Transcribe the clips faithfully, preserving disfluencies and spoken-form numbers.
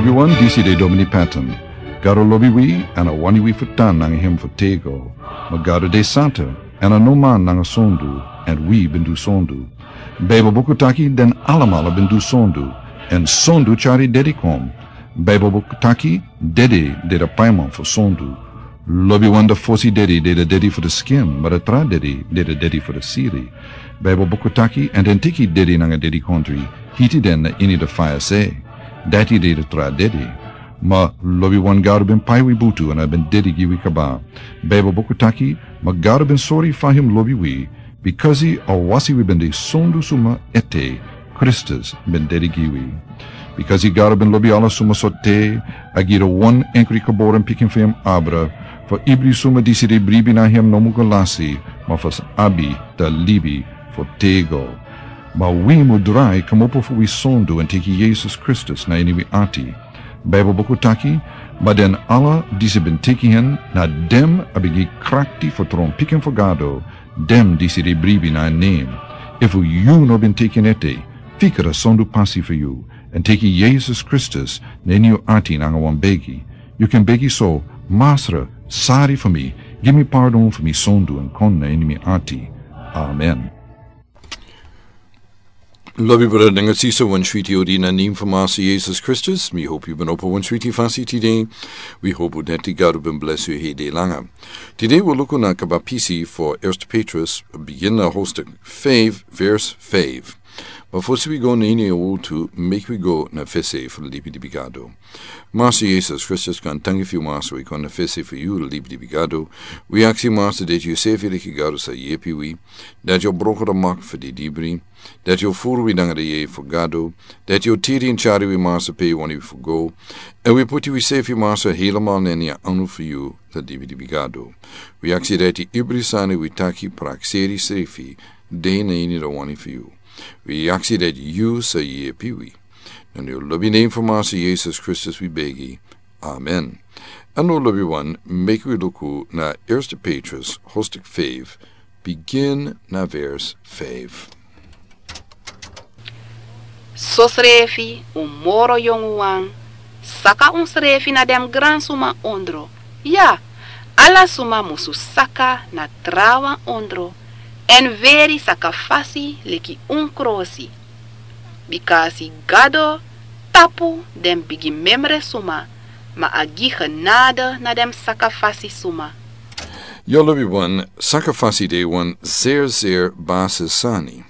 Lobby one D C de Domini Patton. Garo lobby we and a wani we futan nang him for tego. Magaro de Santa and a no man nang sondu and we bindu sondu. Bebo bukutaki den alamala bindu sondu and sondu chari dedikom. Bebo bukutaki dedi de the paimon for sondu. Lobby one the fosi dedi de the dedi for the skin, but a tra dedi de the dedi for the siri. Bebo bukutaki and entiki dedi nang a dedi country. Hiti den ini the fire say. Dati de the tra dedi. Ma lobby one garo ben paiwi butu and I ben dedi giwi kaba. Bebo bukutaki ma garo ben sorry for him lobby we because he or wasi we ben de sondu suma ete Christus ben dedi giwi. Because he garo ben lobby ala suma sote agira one enkri kaboren picking for him abra for ibri suma disi de bribi na him nomu galasi ma fas abi da libi for tego. Ma we mudrai kamopo fu we sondu and teki Jesus Christus na ini we ati. Bijbel bokutaki, maar den alle die ze ben tekenen, na dem abigi krakti voor tron piken voor gado, dem die ze de bribi na neem. If you no ben teken ete, fikere sondu passi for you, and teki Jesus Christus, nen you ati nanga wan begi. You can begi so, Master, sorry for me, give me pardon for me sondu and kon na enemy ati. Amen. Lobby brother denga sisa one shwiti odina neem for Master Jesus Christus. We hope you've been open one shwiti fasi today. We hope that the God will bless you hey day langa. Today we'll look on a kabapisi for Eerste Petrus, begin a host five, verse five. But first we go na ini o to make we go na fese for the lipi di bigado. Master Jesus Christus kan thank you Master we kan na fese for you the lipi di bigado. We ask you Master that you save you gado sa yepi we, that you broker the mark for the dibri, that you fool we danga de ye for gado, that you tiri and chari we Master pay when you for go, and we put you we save you Master helemaal en ya anu for you the lipi di bigado. We ask you that you ibri sani we taki praxeri sefi, de na ini the one for you. We ask you that you say ye piwi. And your loving name for Master Jesus Christus we beg ye. Amen. And no loving one, make we look na Eerste Petrus, hoofdstuk five, begin na vers five. So srefi, un moro jonguang, saka un srefi na dem gran suma ondro. Ja, ala suma musu saka na trawa ondro. En veri sakafasi leki unkrosi. Bikasi gado tapu dem bigi memre suma, ma agi genade na dem sakafasi suma. Jollo everyone, sakafasi de one zeer zeer basis sani.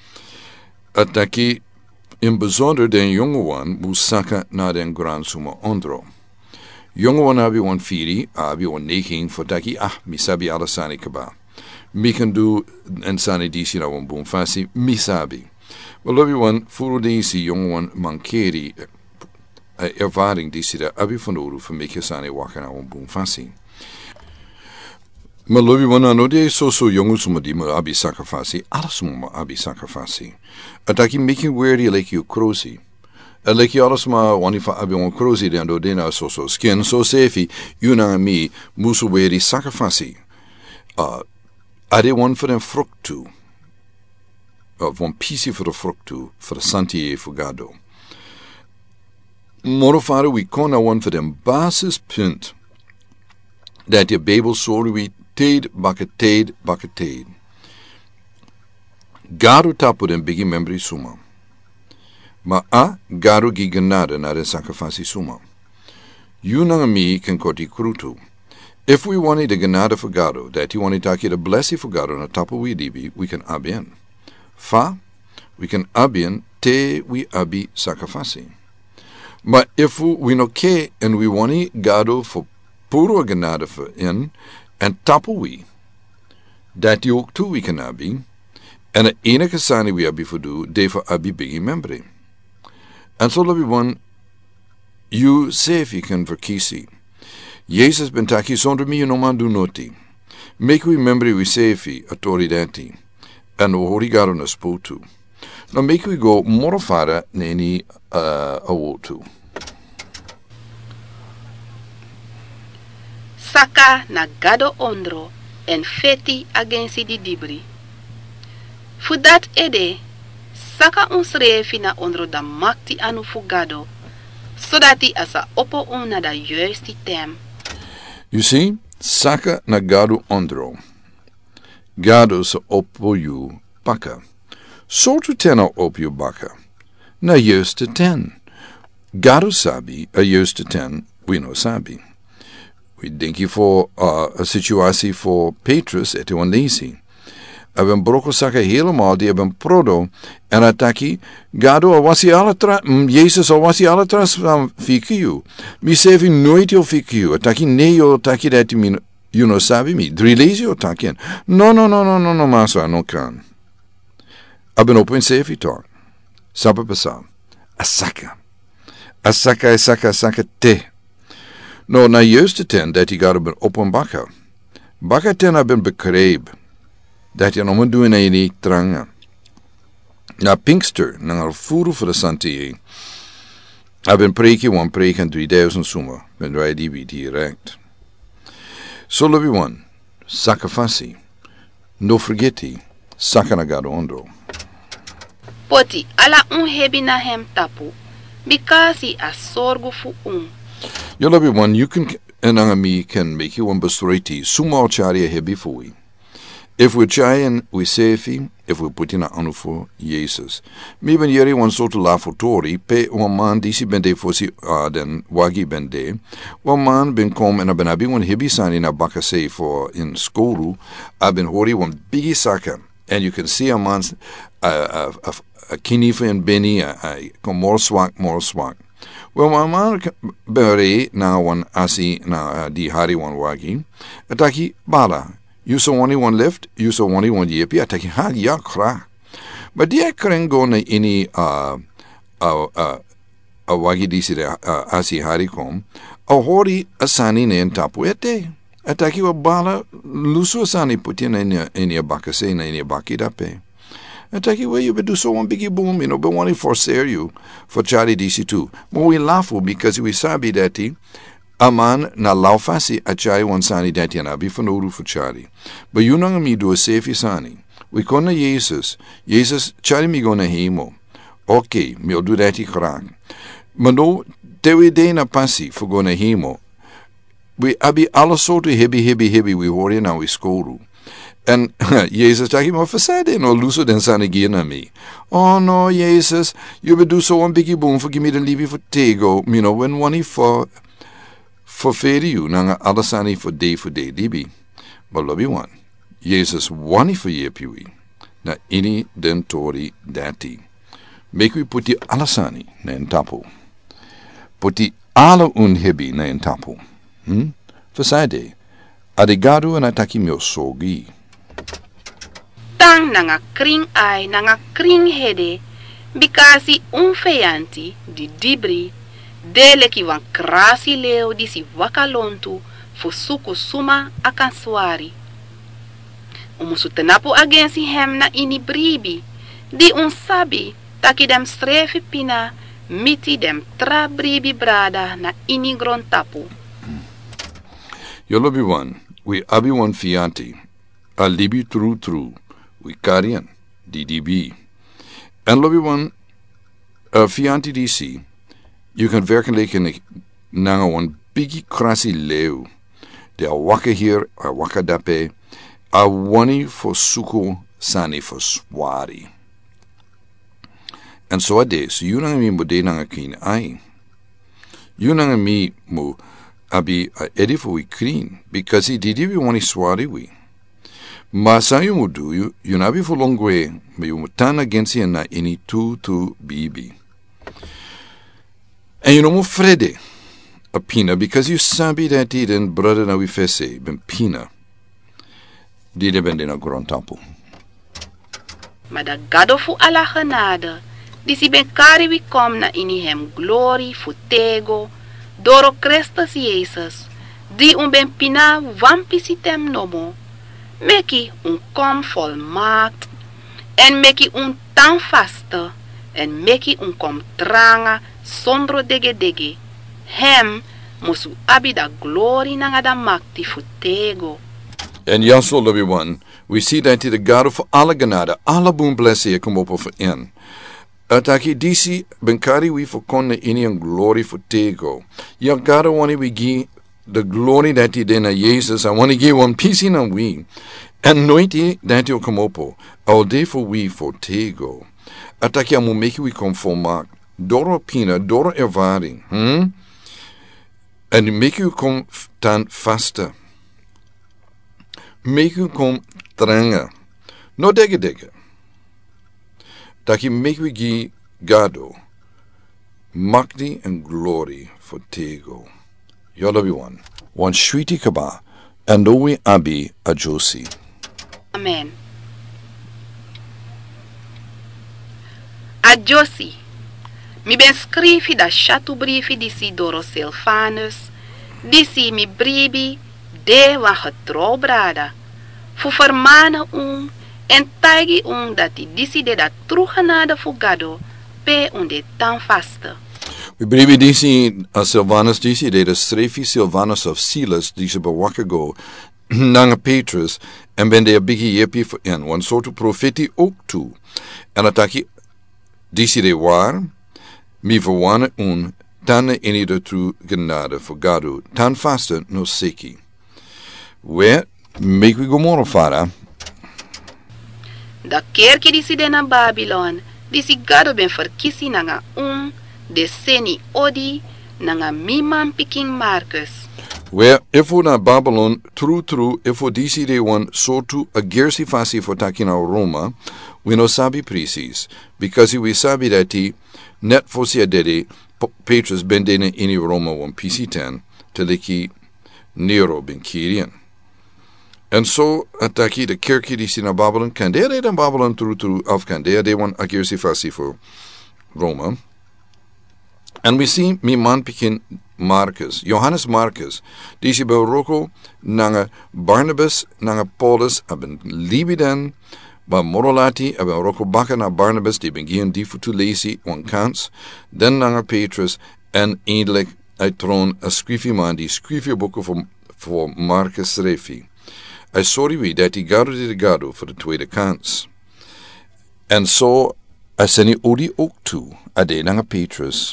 Ataki in bijzonder den jonge one moest saka na den gran suma ondro. Jonge one abi one firi, abi one neking for taki ah misabi alasani kaba. Mi kan do en sani disi na wan boom fasi misabi. Well, everyone, furu disi jong wan mankeri uh, ervaring disi da abi van oru van meke sani waka na wan boom fasi. Maar lobi wan ano de so so jongu suma di ma abi sakafasi, alles ma abi sakafasi. Ataki making weirdy like you krosi. En like you alles ma wani fa abi wan krosi den do dena so so skin so sefi you na mi musu weirdy sakafasi. Uh, Er det one for den frukt toe, of one piece for the frukt toe, for the santie for gado. Morofare we kon na one for den basis punt, dat je babel sorry we teed bakketeed bakketeed. Gado tapo den bigi membri suma. Ma a gado gi genade na den sakafasi suma. You na mi ken koti krutu. If we wanted the genade for gado, that you wanted to take the blessing for gado on the top of we dibi, we can abien. Fa, we can abien te we abi sakafasi. But if we no ke and we wanted gado for puro genade for in, and tapo we, that you too we can abi, and the enige sani we abi for do, de for abi bigi membri. And so love one, you say if you can verkisi. Jezus ben taki zonder mi no mandu noti. Make we remember we sefi autoridati. And origaro na spotu. Now make we go morofara neni uh, awotu. Saka na gado ondro en feti agensi di dibri. Fudat ede, saka ons refi na ondro da makti anu fugado. zodat hij asa oppo un na da juiste tem. You see, saka na gado ondro. Gado sa oppo you baka. So to ten op you baka. Na juiste ten. Gado sabi, a juiste ten, we no sabi. We denki voor uh, een situatie voor Petrus et een lezi. Hebben broko saka helemaal, die hebben prodo. En ataki, gado al was hij alle tra, Jezus al was hij alle tras van fikiu. Mi sevi nooit yo fikiu. Ataki nee yo ataki dat mi, you no sabi mi. Drie lezi yo ataki. No, no, no, no, no, no, masa, no kan. Hebben op een sevi talk. Sapa pesam. Asaka. Asaka, asaka, asaka te. No, na juiste ten, dat hij gaat op een bakka. Bakka ten hebben bekreeb. Dat je nog doen in die trangen. Na Pinkster, na een furu voor de Santie. Hebben preekje, one preek en drieduizend summa. Ben wij die wie direct. So, love you one. Sakafasi. No forgeti. Sakanagado ondo. Poti, ala un hebi na hem tapu. Because a sorgo fu un. You love you one, you can, and me can make you one bestoriti. Sumo charia hebi fui. If we try and we sefi, if we put in a anu for Jesus. Mi ben yeri one sort of la fotori, pe one man disi bende fosi uh, den wagi bende. One man ben kom en ben abi one hebi san in a bakase for in skoru. I ben hori one biggie saka. And you can see a man's uh, a, a, a kinifa and beni, a more swak, more swak. Well, my man bere na one asi na di hari one wagi. Ataki bala. You saw only one left, you saw only one yepi, ataki ha ya kra. But dia kren go na ini uh uh uh a wagi disi de uh, asi hari kom. A hori asani ne tapu ete. Ataki wa bala lusu asani puti na ini ini bakase na ini bakidape. Ataki well you do so one biggie boom, you know, but wanting for sale you for Charlie D C two. But we laugh because we sabi dati a man na laufasi a chai one sani dati na bifanuru for Charlie. But you nang mi do a safe sani. We kona Jesus. Jesus Charlie mi gona hemo. Okay, mi do dati krang. Mano tewe de na pasi for gona hemo. We abi alle soorten hebi hebi hebi we horen na we skoru. En Jezus zegt, maar verzijde no luso den sanigir na me. Oh no, Jezus, you will do so one biggie boom for give me the liefie for tego, you know, when one for for fede you, nanga alasani for day for day libi. But love you one. Jezus one for ye piwi. Na ini den tori dati. Make we puti alasani na entapo. Puti ala un hebi na entapo. Hmm? Verzijde. Adigado en ataki mio sogi. Tang nanga kring ai nanga kring hede. Bikasi un feyanti di dibri. Dele ki wan krasi leo disi wakalontu. Fu suku suma akan swari. Umusu tenapu agensi hem na ini bribi. Di un sabi taki dem strefi pina. Miti dem tra bribi brada na ini gron tapu. Yolobi one, we abi one fianti, a libi true true, we karian, D D B. En lobby one, a fianti D C, you can werkelijk in nanga one biggie krasi leu, de a waka hier, a waka dape, a wani for suku sani for swari. En so ades, you nanga mi mo de nanga kin ai. You nanga mi mo, abi a edifu we clean because he did we want swari we. Masa you mudu you you nabi for long way me you mutan against you na any two two bibi. And you know mo frede a pina because you sabi that did and brother na we fese ben pina. Dide ben na grand temple. Maar gado fu ala genade. Disi ben kari we kom na ini hem glory fu tego. Doro Christus Jezus, die un ben pina wampisitem nomo, meki un kom volmaakt, en meki un tan vaste, en meki un kom tranga, sondro dege dege. Hem musu abi da glory nanga da makti futego. En ja, so everyone, we see that the God of alle genade, alle boom blessing kom op over in. Ataki disi benkari we for kon ini ang glory for tego. Ya gado wani we gi the glory that he did na Jesus. I want to give one piece in a we. And noiti that you come opo. All day for we for tego. Ataki amu make we conform Doro pina, doro ervaring. Hmm? And make you come tan faster. Make you come tranger. No degge degge. Dat je make we gi gado. Magdi and glory for tego. Yolabi one. One shwiti kaba. And owe abi a josi. Amen. A josi. Mi ben scrivi da chatu briefi disi Doro Silvanus. Disi mi bribi de wa getrouw brada. Fu vermana um en taigi um dat die disi de dat trugenade fugado pe un de tan vaste. We bribi disi a Silvanus disi de de strefi Silvanus of Silas disi bewakago nanga Petrus en ben de a bigi yepi for en one soort profeti ook toe. En ataki disi de war mi verwane un tan in de tru genade for gado tan vaste no seki. Where make we go more fara? Da kerke disi de na Babylon, disi gado ben verkisi nanga um, de seni odi, nanga miman piking Marcus. Where if we na Babylon, true true, if we disi de one so to a gersi fasi for takina Roma, we no sabi precis, because we sabi that he net fosia dede Petrus ben dene ini Roma one P C ten, teleki Nero ben Kirian. En zo ataki de kerkie die zien naar Babylon. Kan de dan Babylon true true af kan de de one akirsi fasi voor Roma. En we see mi man pikin Marcus, Johannes Marcus, die is bij Rocco nanga Barnabas nanga Paulus aben libiden, ba morolati aben Rocco bakken naar Barnabas die ben geen die voor lesi on kans, dan nanga Petrus en eindelijk uit troon a scrifie man die scrifie boeken voor voor Marcus schreef. I sorry we dat die gado de gado voor de tweede kans. En zo I seni odi ook toe, ade nanga Petrus.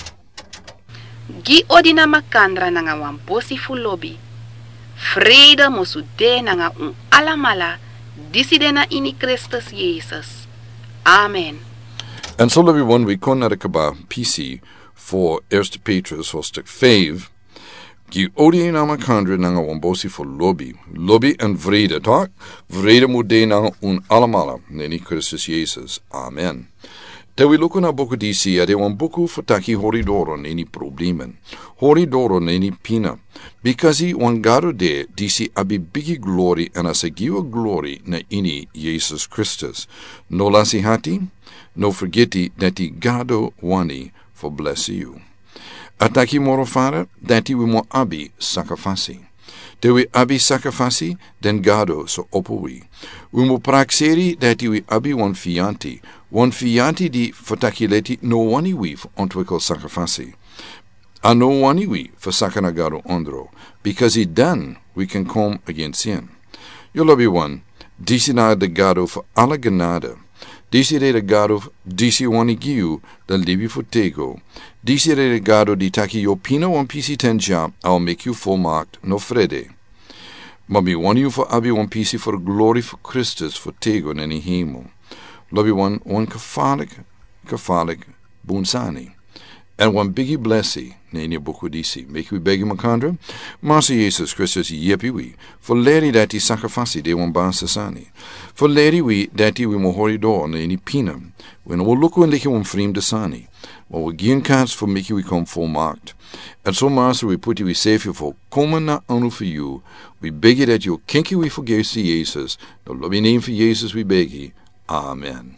Gi odi na makandra nanga wamposi fulobi. Vrede mosu de nanga un alamala, disi de na ini Christus Jesus. Amen. En zo hebben we one we kon naar de kaba P C voor Eerste Petrus hoofdstuk vijf. Gi odi na makandra nanga wamposi fulobi. Lobby en vrede, toch? Vrede moet de nanga un alamala, neni Christus Jesus. Amen. Te we look na boku disi ade wan boku fataki horidoro neni problemen. Horidoro neni pina. Because he wan gado de disi abi bigi glory and as a giwa glory na ini Jesus Christus. No lasi hati, no forgeti that he gado wani for bless you. Ataki morofara that he we mo abi sakafasi. Te we abi sakafasi, den gado so opowi. We mo praxeri that we abi wan fianti. Wan fianti di fatakileti no wani we ontwikkel sakafasi. A no wani we for sakanagado ondro. Because he done, we can come against him. Yo lobby one. Disi na de gado for alla genade. Disi de de gado, disi wani giu, da libi for tego. Disi de de gado di taki yo pina wan pisi ten jam, I'll make you full marked, no frede. Maar mi wani you for abi wan pisi for glory for Christus for tego neni hemel. Lobby one, one kafalik, kafalik, bunsani. En one biggie blessie, neni boku disi. Make we beg makandra? Master Jesus Christus yepi we. For leri dati sakafasi de one bansasani. For leri we dati we mohori do neni pina. When we look when liki one frame desani. Well we gien kans for making we come full marked. And so master we put you we save you for komen na anu for you. We beg you that you kinky we forgive to Jesus. The lobby name for Jesus we beg you. Amen.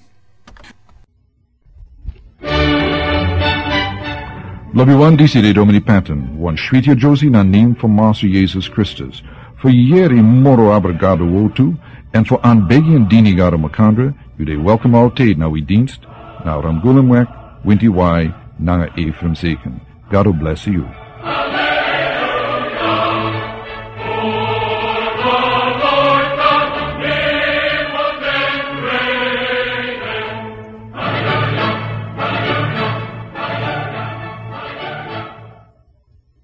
Lobby one D C de Domini Paten, one Schwitja Josie na name for Master Jesus Christus, for yeri moro abrigado wotu, en voor aanbegi en dini gado makandra, u de welcome altijd na we dienst, na ramgulemwek, winti wai, nanga Ephraim zeken. God bless you.